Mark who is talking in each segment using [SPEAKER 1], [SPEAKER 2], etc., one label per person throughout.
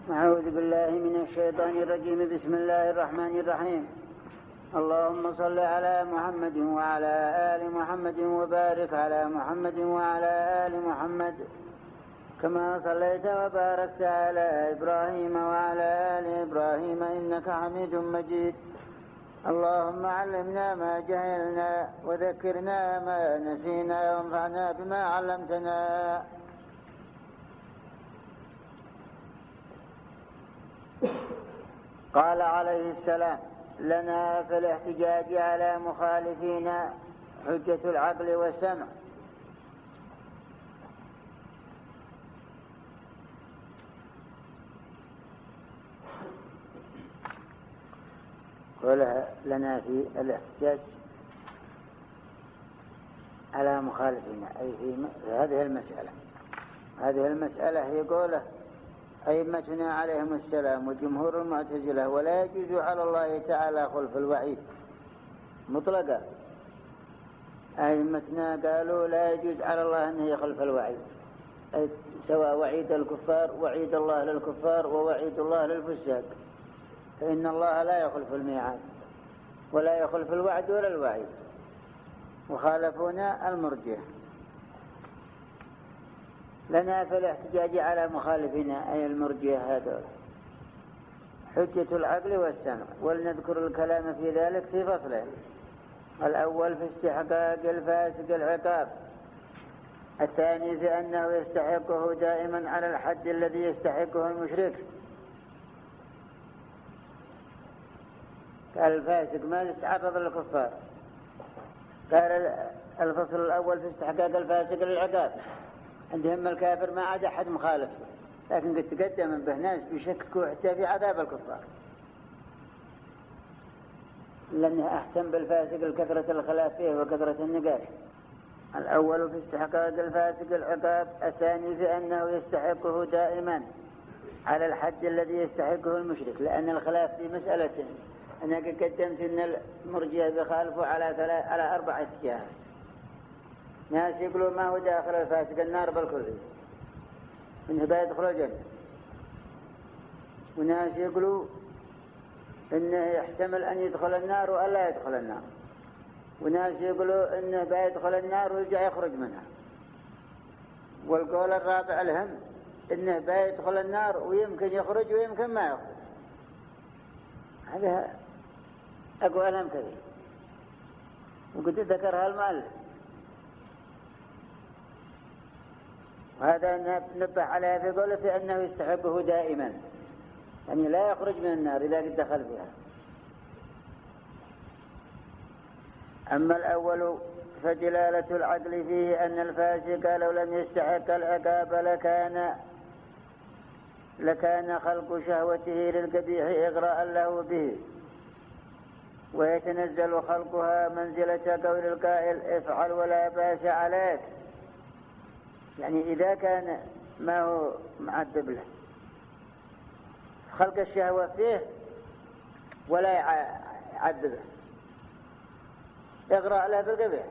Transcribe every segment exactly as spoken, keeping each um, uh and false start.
[SPEAKER 1] أعوذ بالله من الشيطان الرجيم. بسم الله الرحمن الرحيم. اللهم صل على محمد وعلى آل محمد وبارك على محمد وعلى آل محمد كما صليت وباركت على إبراهيم وعلى آل إبراهيم إنك حميد مجيد. اللهم علمنا ما جهلنا وذكرنا ما نسينا وانفعنا بما علمتنا. قال عليه السلام: لنا في الاحتجاج على مخالفينا حجة العقل والسمع. قولها لنا في الاحتجاج على مخالفينا أي في هذه المسألة. هذه المسألة هي قوله أئمتنا عليهم السلام وجمهور المعتزلة: ولا يجوز على الله تعالى خلف الوعيد مطلقا. أئمتنا قالوا لا يجوز على الله أنه يخلف الوعيد، سواء وعيد الكفار وعيد الله للكفار ووعيد الله للفساق، فإن الله لا يخلف الميعاد ولا يخلف الوعد ولا الوعيد. وخالفونا المرجئة. لنا في الاحتجاج على مخالفنا أي المرجئة هذول حجة العقل والسمع. ولنذكر الكلام في ذلك في فصلين: الأول في استحقاق الفاسق العقاب، الثاني في أنه يستحقه دائما على الحد الذي يستحقه المشرك. قال الفاسق ما يتعرض للكفار. قال الفصل الأول في استحقاق الفاسق للعقاب، عندهم الكافر ما عاد أحد مخالف، لكن قد تقدم به ناس بيشككوا حتى في عذاب الكفار، لأنه أحسن بالفاسق الكثرة الخلاف فيه وكثرة النقاش. الأول في استحقاق الفاسق العقاب، الثاني في أنه يستحقه دائما على الحد الذي يستحقه المشرك. لأن الخلاف في مسألة أنا قدمت أن المرجئة بخالفوا على ثلاث على أربعة اتجاهات. ناس يقولوا ما هو داخل الفاسق النار بالكلية، إنه بيدخل الجنة، وناس يقولوا إنه يحتمل أن يدخل النار وألا يدخل النار، وناس يقولوا إنه بيدخل النار ويرجع يخرج منها، والقول الرابع لهم إنه بيدخل النار ويمكن يخرج ويمكن ما يخرج. هذا أقوالهم كذي، وقد ذكرها المؤلف. وهذا نبه عليها في قوله في أنه يستحقه دائما، يعني لا يخرج من النار إذا قد دخل فيها. أما الأول فدلالة العقل فيه أن الفاسق لو لم يستحق العقاب لكان لكان خلق شهوته للقبيح إغراء له به، ويتنزل خلقها منزلة قول القائل: افعل ولا باس عليك. يعني إذا كان ما هو معذب له خلق الشهوة فيه ولا يعذبه، إغراء له بالقبيح.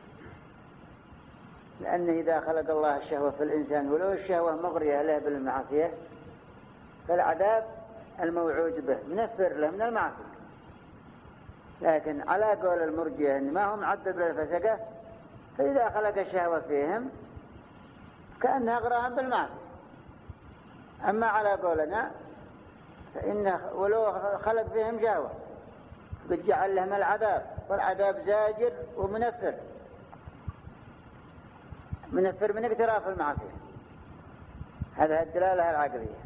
[SPEAKER 1] لأن إذا خلق الله الشهوة في الإنسان ولو الشهوة مغرية له بالمعصية فالعذاب الموعود به منفر له من المعصية. لكن على قول المرجئة إن ما هو معذب للفسقة، فإذا خلق الشهوة فيهم كأنها غراهم بالمعصية. أما على قولنا فإن ولو خلق فيهم شهوة قد جعل لهم العذاب، والعذاب زاجر ومنفر، منفر من اقتراف المعصية. هذا الدلالة العقلية.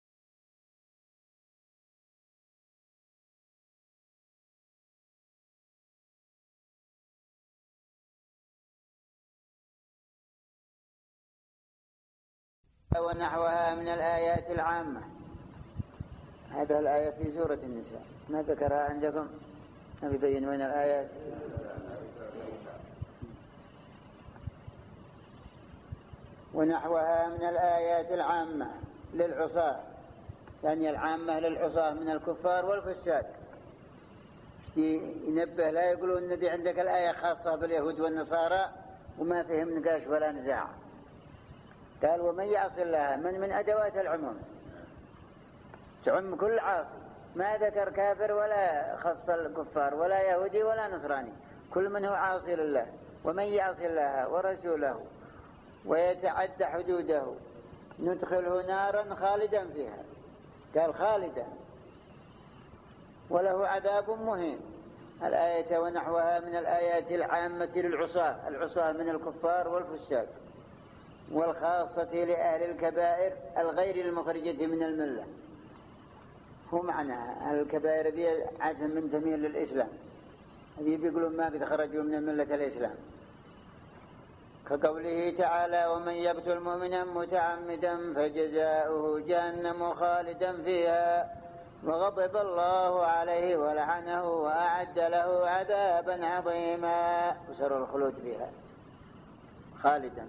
[SPEAKER 1] ونحوها من الآيات العامة. هذه الآية في سورة النساء، ما ذكرها عندكم؟ نبين من الآيات. ونحوها من الآيات العامة للعصاة، يعني العامة للعصاة من الكفار والفساد. ينبه لا يقولون ان دي عندك الآية خاصة باليهود والنصارى وما فيهم نقاش ولا نزاع. قال: ومن يعص الله من من أدوات العموم، تعم كل عاصي، ما ذكر كافر ولا خص الكفار ولا يهودي ولا نصراني، كل من هو عاصي لله. ومن يعصي الله ورسوله ويتعدى حدوده ندخله نارا خالدا فيها، قال خالدا، وله عذاب مهين. الآية ونحوها من الآيات العامة للعصاة، العصاة من الكفار والفساق، والخاصة لأهل الكبائر الغير المخرجة من الملة. هو معناها أهل الكبائر دي عادة من تميل للإسلام، هذه بيقولون ما قد خرجوا من ملة الإسلام، كقوله تعالى ومن يقتل مؤمنا متعمدا فجزاؤه جهنم خالدا فيها وغضب الله عليه ولعنه وأعد له عذابا عظيما، وسر الخلود فيها خالدا.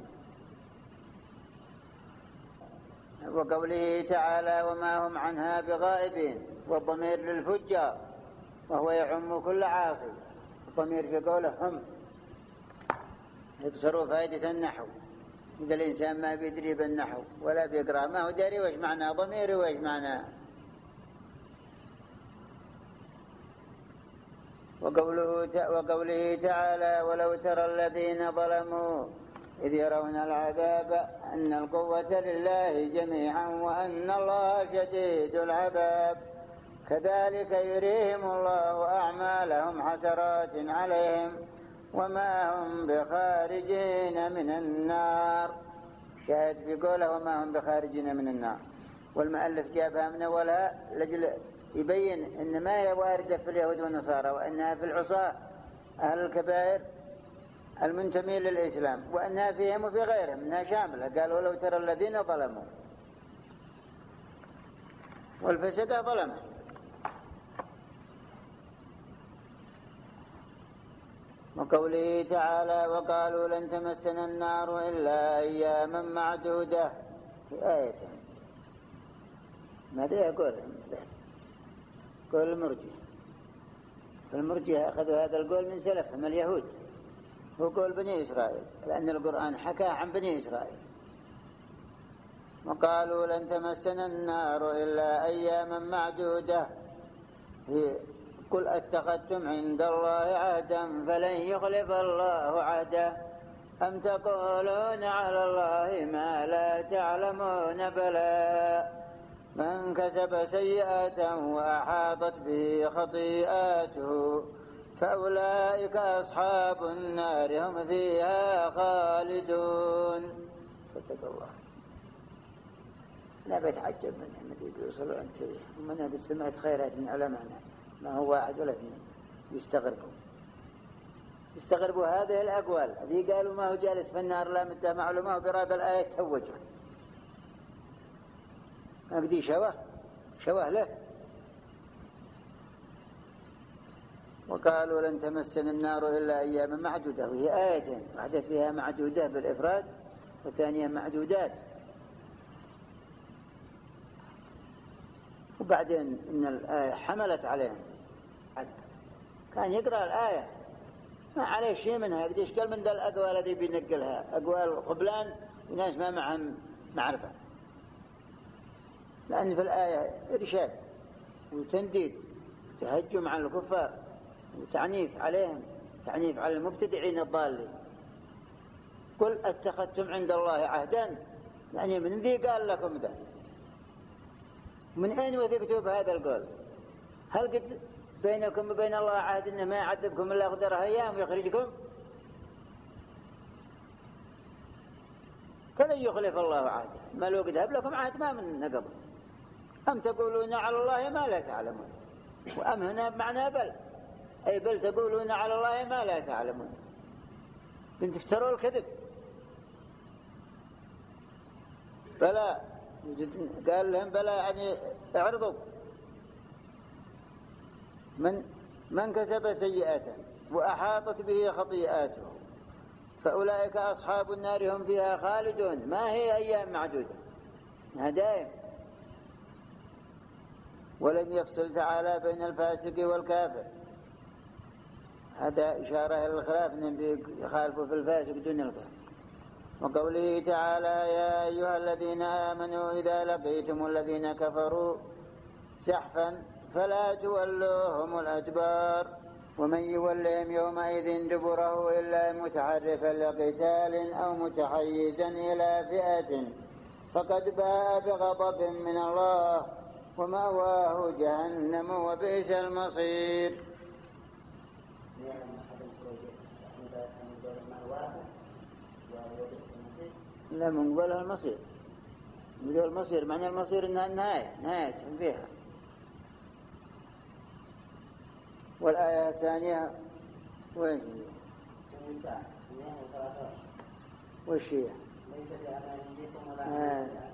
[SPEAKER 1] وقوله تعالى وما هم عنها بغائبين، والضمير للفجار وهو يعم كل عاصي، الضمير في قوله هم يبصروا فائدة النحو. إذا الإنسان ما بيدري بالنحو ولا بيقرأ ما هو داري وش معنى ضمير وش معنى. وقوله, وقوله تعالى ولو ترى الذين ظلموا إذ يرون العذاب أن القوة لله جميعا وأن الله شديد العذاب كذلك يريهم الله أعمالهم حسرات عليهم وما هم بخارجين من النار. شاهد في قوله وما هم بخارجين من النار، والمؤلف جابها من أولها لجل يبين إن ما هي واردة في اليهود والنصارى، وأنها في العصاة أهل الكبائر المنتمين للإسلام، وأنها فيهم وفي غيرهم، أنها شاملة. قال ولو ترى الذين ظلموا، والفسق ظلمه. وقوله تعالى وقالوا لن تمسنا النار إلا أياما معدودة في آية. ماذا يقول؟ قول المرجئة. فالمرجئة أخذوا هذا القول من سلفهم اليهود، هو قول بني إسرائيل، لأن القرآن حكى عن بني إسرائيل. وقالوا لن تمسنا النار إلا أياما معدودة، قل اتخذتم عند الله عهدا فلن يخلف الله عهده أم تقولون على الله ما لا تعلمون بلى من كسب سيئة وأحاطت به خطيئاته فأولئك أصحاب النار هم فيها خالدون. صدق الله. لا بتعجب منهم اللي بيوصلوا عن كذا، ومن قد سمعت خيرات من علمائنا ما هو واحد ولا اثنين يستغربوا يستغربوا هذه الأقوال. هذه قالوا ما هو جالس في النار لا مدة معلومة وقرأ الآية توجه، ما بدي شوه شوه له. وقالوا لن تمسنا النار إلا أياما معدودة، وهي آيتين، واحدة فيها معدودة بالإفراد وثانية معدودات. وبعدين إن الآية حملت عليهم، كان يقرأ الآية ما عليه شيء منها، قديش قال من ذا الأقوال الذي بينقلها أقوال خبلان وناس ما معهم معرفة، لأن في الآية إرشاد وتنديد تهجم على الكفار وتعنيف عليهم، تعنيف على المبتدعين الضالين. قل اتخذتم عند الله عهدا، يعني من ذي قال لكم ذا؟ من أين وثقتوا بهذا القول؟ هل قد بينكم وبين الله عهد إنه ما يعذبكم إلا قدر أيام ويخرجكم؟ فلن يخلف الله عهده، ما لو قد هب لكم عهد ما من نقض. أم تقولون على الله ما لا تعلمون، وأم هنا بمعنى بل، أي بل تقولون على الله ما لا تعلمون، كنت تفتروا الكذب. بلى قال لهم بلى يعني اعرضوا. من من كسب سيئة وأحاطت به خطيئاته فأولئك أصحاب النار هم فيها خالدون. ما هي أيام معدودة، دائم. ولم يفصل تعالى بين الفاسق والكافر، هذا إشارة إلى الخلاف أنهم يخالفوا في الفاسق دون الكافر. وقوله تعالى يا أيها الذين آمنوا إذا لقيتم الذين كفروا زحفا فلا تولوهم الأدبار ومن يولهم يومئذ دبره إلا متحرفا لقتال أو متحيزا إلى فئة فقد باء بغضب من الله ومأواه جهنم وبئس المصير. لا من قبلها المصير، من المصير معنى المصير إنها النهاية، نهاية فيها. والآية الثانية وين هي؟ وش هي؟ ليس بأمانيكم ولا أمانيكم.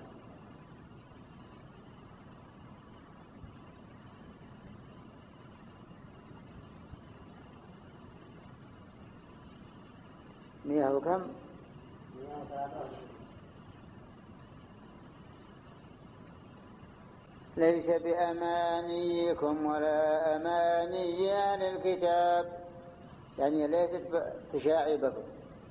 [SPEAKER 1] مئة وكم؟ ليس بأمانيكم ولا أماني أهل الكتاب، يعني ليست تشاعبكم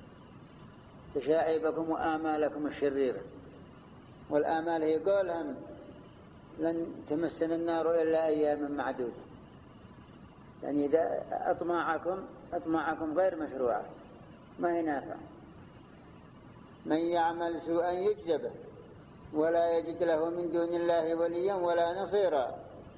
[SPEAKER 1] تشاعبكم وآمالكم الشريرة. والآمال هي قولهم لن تمسنا النار إلا أيام معدودة، يعني إذا أطماعكم أطماعكم غير مشروعة ما هي نافع. من يعمل سوءا يجزى به ولا يجد له من دون الله وليا ولا نصيرا.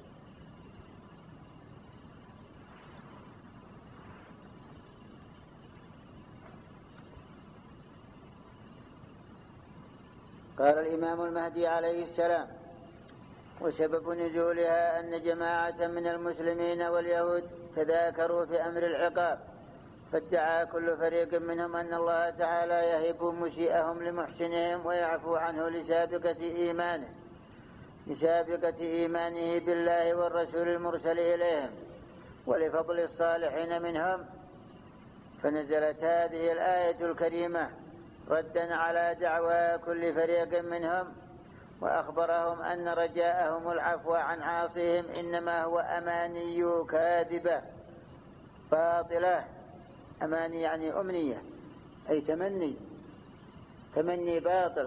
[SPEAKER 1] قال الإمام المهدي عليه السلام: وسبب نزولها أن جماعة من المسلمين واليهود تذاكروا في أمر العقاب، فادعى كل فريق منهم أن الله تعالى يهب مسيئهم لمحسنهم ويعفو عنه لسابقة إيمانه لسابقة إيمانه بالله والرسول المرسل إليهم ولفضل الصالحين منهم. فنزلت هذه الآية الكريمة ردا على دعوى كل فريق منهم، وأخبرهم أن رجاءهم العفو عن عاصيهم إنما هو أماني كاذبة باطلة. أماني يعني أمنية، أي تمني تمني باطل.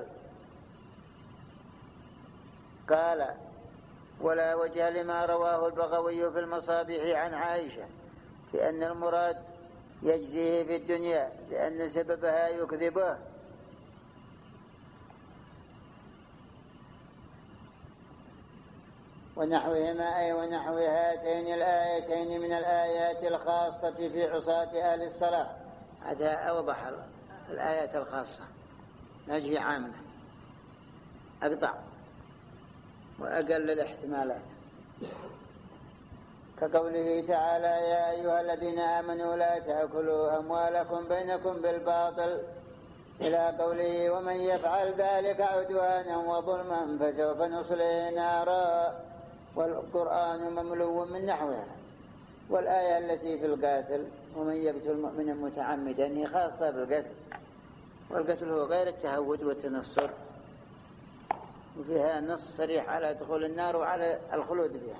[SPEAKER 1] قال: ولا وجه لما رواه البغوي في المصابيح عن عائشة في أن المراد يجزيه في الدنيا لأن سببها يكذبه. ونحوهما أي ونحو هاتين الآيتين من الآيات الخاصة في عصاة أهل الصلاة. هذا أوضح الآيات الخاصة، نجي عامة أقطع وأقل الاحتمالات، كقوله تعالى: يا أيها الذين آمنوا لا تأكلوا أموالكم بينكم بالباطل، إلى قوله: ومن يفعل ذلك عدوانا وظلما فسوف نصليه نارا. والقرآن مملو من نحوها. والآية التي في القاتل: ومن يقتل مؤمنا متعمدا، هي خاصة بالقتل، والقتل هو غير التهود والتنصر، وفيها نص صريح على دخول النار وعلى الخلود فيها.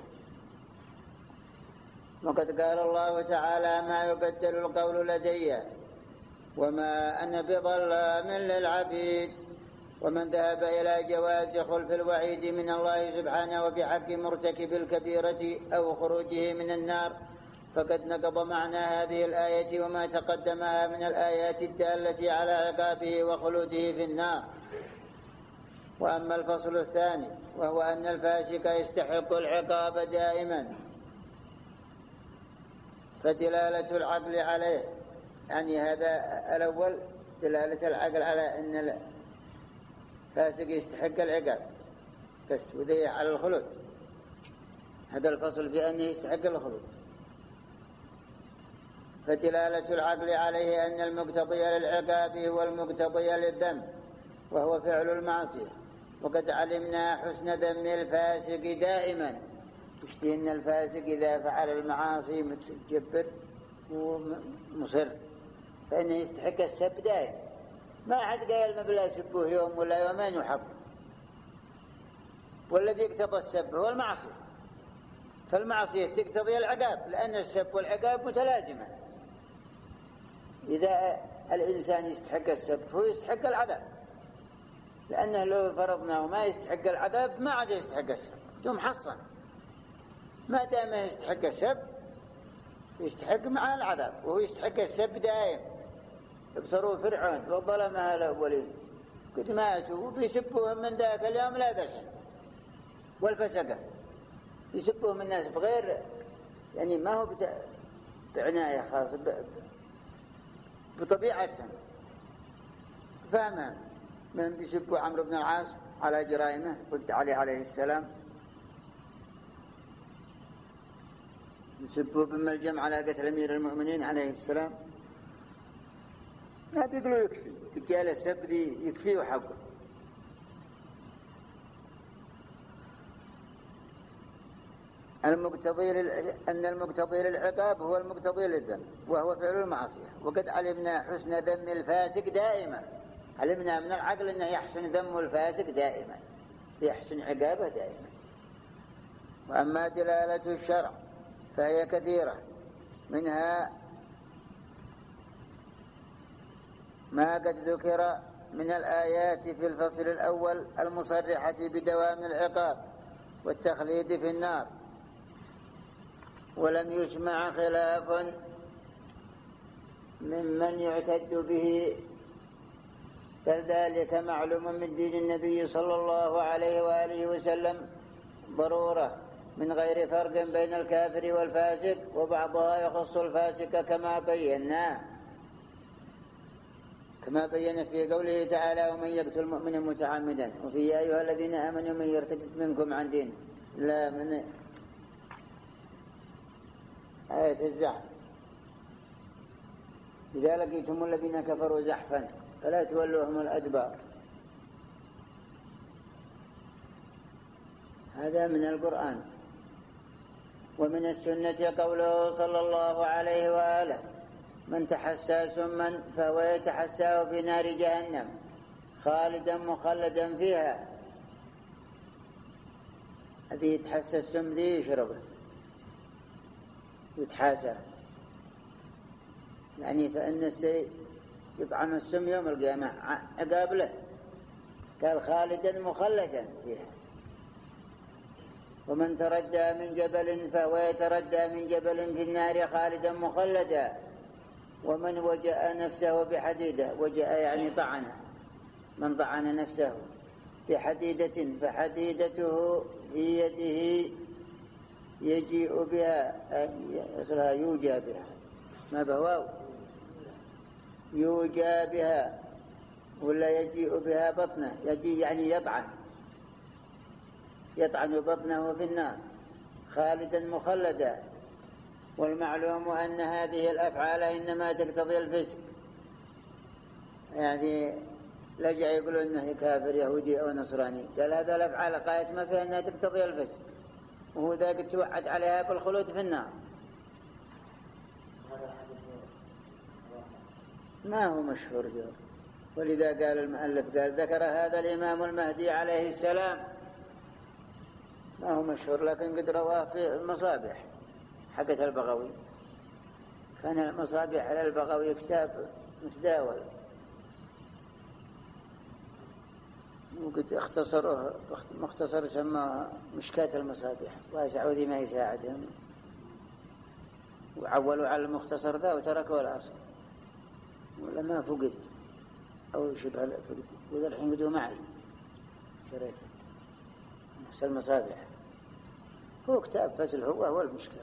[SPEAKER 1] وقد قال الله تعالى: ما يبدل القول لدي وما أنا بظلام للعبيد. ومن ذهب إلى جواز خلف الوعيد من الله سبحانه وبحق مرتكب الكبيرة أو خروجه من النار فقد نقض معنى هذه الآية وما تقدمها من الآيات الدالة على عقابه وخلوده في النار. وأما الفصل الثاني وهو أن الفاسق يستحق العقاب دائما، فدلالة العقل عليه، يعني هذا الأول دلالة العقل على أن الفاسق يستحق العقاب بس، وذي على الخلود. هذا الفصل في أنه يستحق الخلود. فدلالة العقل عليه أن المقتضي للعقاب هو المقتضي للذنب وهو فعل المعصية. وقد علمنا حسن ذم الفاسق دائما، تشتهي أن الفاسق إذا فعل المعاصي متجبر ومصر فإنه يستحق السب دائما. ما أحد قال مبلا سبوه يوم ولا يومين يحب، والذي يقتضى السب هو المعصية، فالمعصية تقتضي العقاب لأن السب والعقاب متلازمة. إذا الإنسان يستحق السب هو يستحق العذاب، لأنه لو فرضنا وما يستحق العذاب ما عاد يستحق السب، ثم حصن ما دام يستحق السب يستحق مع العذاب، وهو يستحق السب دائم. ابصروا فرعون وظلمها الأولين قد ماتوا وبيسبوهم من ذاك اليوم لا ذلك، والفسقة يسبوهم الناس بغير يعني ما هو بعناية خاصة بطبيعتهم. فاهمة من بيسبوا عمرو بن العاص على جرائمه ضد علي عليه السلام، يسبوا بن ملجم على قتل أمير المؤمنين عليه السلام، ما بيقولوا يكفي رجال السب ذي يكفي وحقه. المقتضي أن المقتضي للعقاب هو المقتضي للذنب وهو فعل المعصية، وقد علمنا حسن ذم الفاسق دائما، علمنا من العقل أنه يحسن ذم الفاسق دائما، يحسن عقابه دائما. وأما دلالة الشرع فهي كثيرة، منها ما قد ذكر من الآيات في الفصل الأول المصرحة بدوام العقاب والتخليد في النار، ولم يسمع خلاف ممن يعتد به، فذلك معلوم من دين النبي صلى الله عليه وآله وسلم ضرورة من غير فرق بين الكافر والفاسق، وبعضها يخص الفاسق كما بينا كما بين في قوله تعالى ومن يقتل مؤمنا متعمدا، وفي يا أيها الذين آمنوا من يرتد منكم عن دينه لا من آية الزحف إذا لقيتم الذين كفروا زحفا فلا تولوهم الأدبار. هذا من القرآن. ومن السنة قوله صلى الله عليه وآله من تحسى سما فهو يتحساه في نار جهنم خالدا مخلدا فيها. الذي يتحسى السم ذي يشربه يتحاسى، يعني فإن السيء يطعم السم يوم القيامة عقاب له، قال خالدا مخلدا فيها. ومن تردى من جبل فهو يتردى من جبل في النار خالدا مخلدا. ومن وجأ نفسه بحديدة، وجأ يعني طعن، من طعن نفسه بحديدة فحديدته في يده يجيء بها، أصلها يوجى بها ما بهواو يوجى بها، ولا يجيء بها بطنه، يجي يعني يطعن يطعن بطنه في النار خالدا مخلدا. والمعلوم أن هذه الأفعال إنما تقتضي الفسق، يعني لجأ يقولون أنه كافر يهودي أو نصراني، قال هذا الأفعال قايت ما فيها أنها تقتضي الفسق، وهو ذاك توعد عليها بالخلود في النار. ما هو مشهور جور. ولذا قال المؤلف قال ذكر هذا الإمام المهدي عليه السلام، ما هو مشهور لكن قد رواه في المصابيح حقت البغوي. كان المصابيح على البغوي كتاب متداول، وقد اختصروه مختصر سماه مشكاة المصابيح، وسعودي ما يساعدهم وعولوا على المختصر ذا وتركوا الأصل، ولما فقد أو شبه فقد، وذا الحين قدوا معي شريته نفس المصابيح. هو كتاب فسل هو هو المشكلة،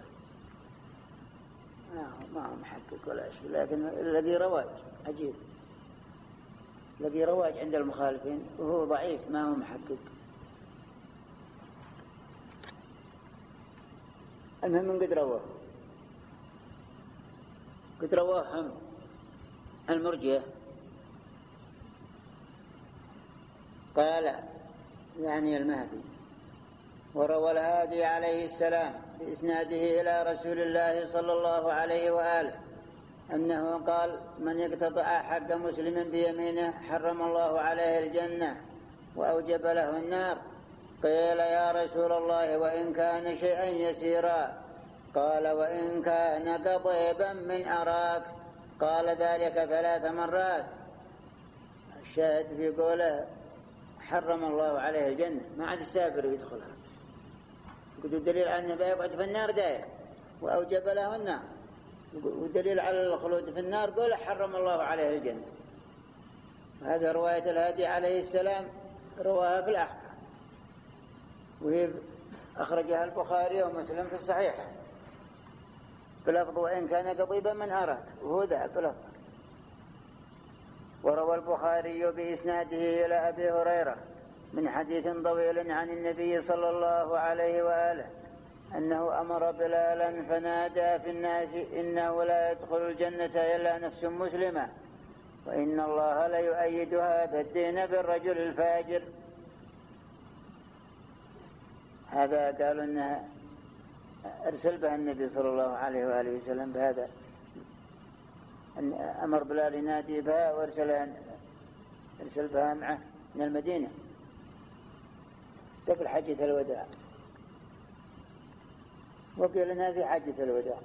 [SPEAKER 1] ما هو محقق ولا شيء، لكن الذي رواج عجيب، الذي رواج عند المخالفين وهو ضعيف ما هو محقق. المهم من قد رواه قد رواهم المرجئة. قال يعني المهدي وروى الهادي عليه السلام بإسناده إلى رسول الله صلى الله عليه وآله أنه قال من يقتطع حق مسلم بيمينه حرم الله عليه الجنة وأوجب له النار. قيل يا رسول الله وإن كان شيئا يسيرا؟ قال وإن كان قضيبا من أراك. قال ذلك ثلاث مرات. الشاهد في قوله حرم الله عليه الجنة، ما عاد السابر يدخلها، كده دليل على أنه بيقعد في النار دائر وأوجب له النار، ودليل على الخلود في النار قول حرم الله عليه الجنة. هذا رواية الهادي عليه السلام رواها في الأحكام، وهي أخرجها البخاري ومسلم في الصحيح بلفظ وإن كان قضيبا من أراك، وهو ذا بلفظ. وروى البخاري بإسناده إلى أبي هريرة من حديث طويل عن النبي صلى الله عليه وآله أنه أمر بلالا فنادى في الناس إنه لا يدخل الجنة إلا نفس مسلمة، وإن الله لا يؤيد هذا الدين بالرجل الفاجر. هذا قالوا أنها أرسل بها النبي صلى الله عليه وآله وسلم بهذا، أن أمر بلال ينادي بها وأرسل أرسل بها معه من المدينة قبل حجة الوداع، وقيل لنا في حجة الوداع.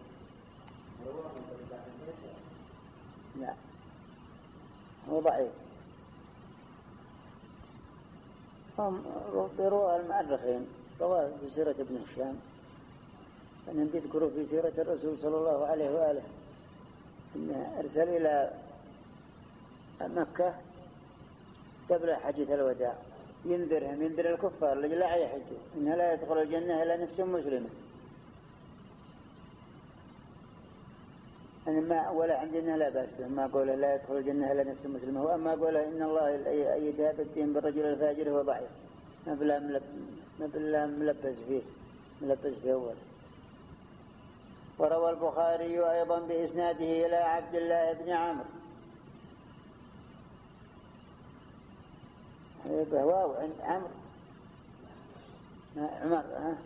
[SPEAKER 1] لا هو ضعيف، هم بيروها المؤرخين رواه في سيرة ابن هشام أنهم يذكروا في سيرة الرسول صلى الله عليه وآله أنه أرسل إلى مكة قبل حجة الوداع ينذرهم ينذر الكفار الذي لا يحجوا إنها لا يدخل الجنة إلا نفس مسلمة. أنا ما ولا عندنا لا بأس به، ما قوله لا يدخل الجنة إلا نفس مسلمة، وأما قوله إن الله يؤيد هذا الدين بالرجل الفاجر هو ضعيف، ما بلا ما بلا ملبس فيه ملبس فيه أول. وروى البخاري أيضا بإسناده إلى عبد الله بن عمرو بهواو عند عمرو عمر ها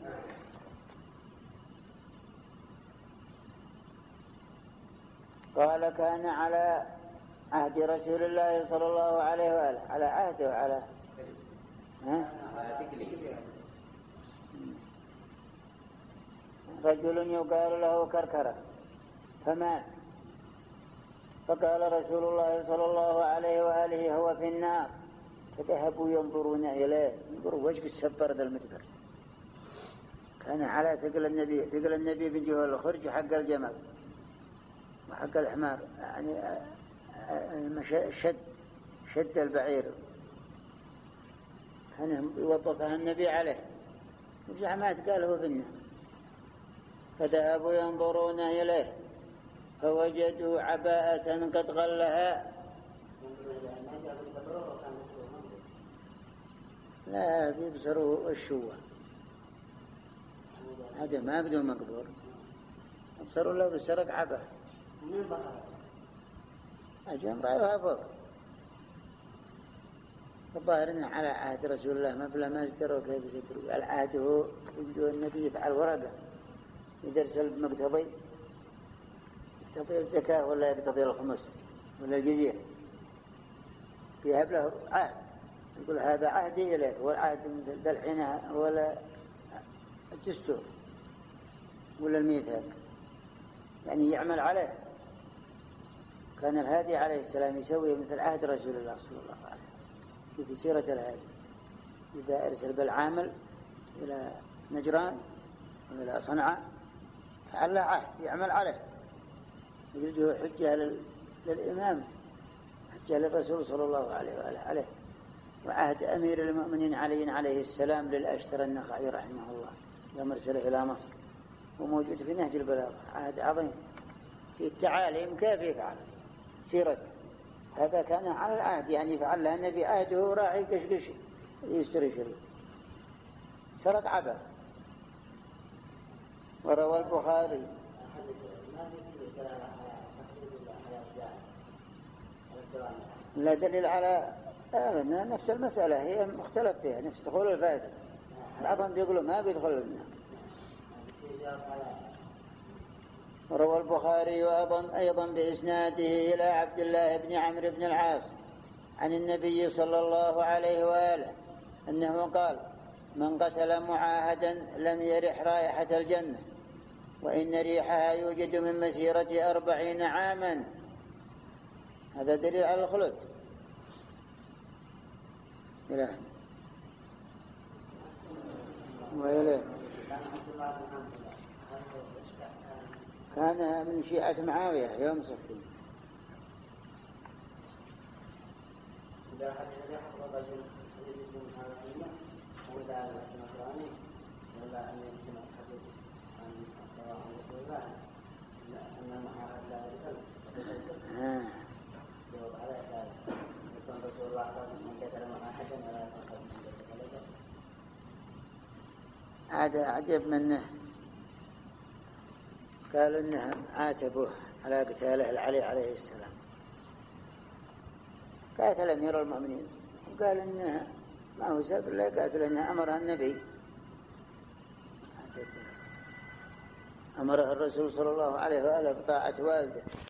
[SPEAKER 1] قال كان على عهد رسول الله صلى الله عليه وآله على عهده وعلى ها رجل يقال له كركرة فمات، فقال رسول الله صلى الله عليه وآله هو في النار، فذهبوا ينظرون إليه ينظروا وجه السبر ذا المدبر، كان على ثقل النبي ثقل النبي بن جهل الخرج حق الجمل وحق الحمار، يعني شد شد البعير كان يوظفها النبي عليه، وزعمات قال هو في النار، فذهبوا ينظرون إليه فوجدوا عباءة قد غلها. لا يبصروا الشوة هذا ما بدون مقبور، يبصروا له بالسرق عباءة أجمع رأيها فوق. الظاهر إنه على عهد رسول الله ما بلا ما يذكروا كيف يذكروا العهد هو يبدو النبي يفعل ورقة يدرسل بمقتضي يقتضي الزكاة ولا يقتضي الخمس ولا الجزية، يهب له عهد يقول هذا عهدي إليه، والعهد مثل الحين ولا الدستور ولا الميثاق، يعني يعمل عليه. كان الهادي عليه السلام يسوي مثل عهد رسول الله صلى الله عليه وسلم في سيرة الهادي، إذا أرسل بالعامل إلى نجران وإلى صنعاء فعلى عهد يعمل عليه، يجده حجة للإمام حجة للرسول صلى الله عليه وآله عليه. وعهد أمير المؤمنين علي عليه السلام للأشتر النخعي رحمه الله يوم أرسله إلى مصر، وموجود في نهج البلاغة، عهد عظيم في التعاليم كيف يفعل سيرة. هذا كان على العهد يعني فعلها النبي عهده راح يقشقش يشتري شريك سرق عبا. وروى البخاري لا دليل على آمنا نفس المسألة هي مختلف فيها، نفس دخول الفاسد، بعضهم بيقولوا ما بيدخل النار. روى البخاري وأيضا أيضا بإسناده إلى عبد الله بن عمرو بن العاص عن النبي صلى الله عليه وآله أنه قال من قتل معاهدا لم يرح رائحة الجنة وإن ريحها يوجد من مسيرة أربعين عاما. هذا دليل على الخلود. إلهي وإليه كان من شيعة معاوية يوم صفين.
[SPEAKER 2] إذا حدث يحفظ رجل يجب هذا العلم وإذا نصراني ولا أن يمكن الحديث عن الصلاة عن رسول الله أن معها لا يقل جواب على ذلك يكون رسول الله قال من قتل مع أحد ولا يقتل من قتل.
[SPEAKER 1] هذا عجب منه. قالوا إنهم عاتبوه على قتاله العلي عليه السلام، قاتل أمير المؤمنين وقال إنه ما هو سبب الله، قاتل إنه أمرها النبي، أمره الرسول صلى الله عليه وآله بطاعة والده.